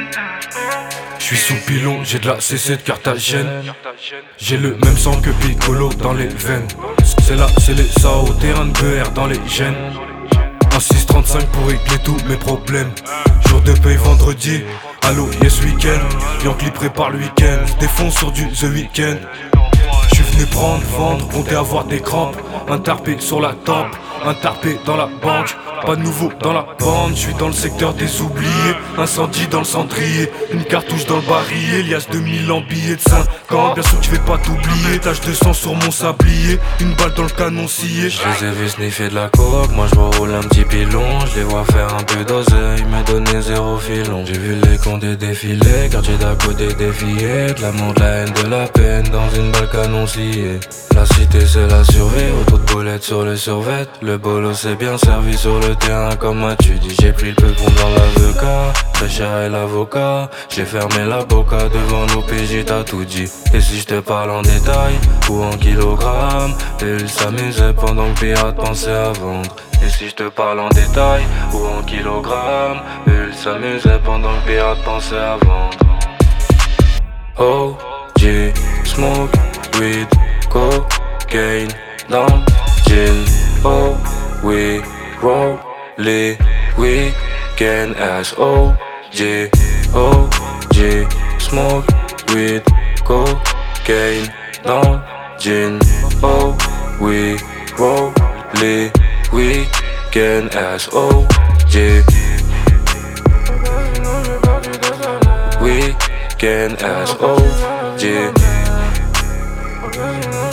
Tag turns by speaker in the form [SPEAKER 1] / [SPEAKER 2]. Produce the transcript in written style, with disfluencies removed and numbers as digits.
[SPEAKER 1] J'suis sous pilon, j'ai de la CC de Carthagène. J'ai le même sang que Piccolo dans les veines. C'est les SAO, terrain de BR dans les gènes. Un 635 pour régler tous mes problèmes. Jour de paye vendredi, allo yes weekend. Yankee prépare le week-end, défonce sur du The Weeknd. J'suis venu prendre, vendre, compter avoir des crampes. Un tarpé sur la tempe, un tarpé dans la banque. Pas de nouveau dans la bande, j'suis dans le secteur des oubliés. Incendie dans le cendrier, une cartouche dans le barillet. Lias 2000 en billets de 50, bien sûr que j'vais pas t'oublier. Tache de sang sur mon sablier, une balle dans le canon scié.
[SPEAKER 2] Je les ai vus sniffer de la coke, moi j'roule un petit pilon. Je les vois faire un peu d'oseille, me donner zéro filon. J'ai vu les condés défiler, quartier d'à côté défier. De l'amour, de la haine, de la peine, dans une balle canon sciée. La cité c'est la survie, auto de boulettes sur le survêt. Le bolo s'est bien servi sur le terrain comme tu dis. J'ai pris le peupon dans l'avocat, très cher est l'avocat. J'ai fermé la boca devant nos PJ, t'as tout dit. Et si je te parle en détail ou en kilogrammes, elle s'amusait pendant que pirate pensait à vendre. Et si je te parle en détail ou en kilogrammes, elle s'amusait pendant que pirate pensait à vendre. Oh, G, smoke, weed, cocaine, dans gin. Oh, we roll les weekend as O.J. O.J. Smoke, weed, cocaine, dans gin. Oh, we roll les weekend as O.J. Weekend as O.J.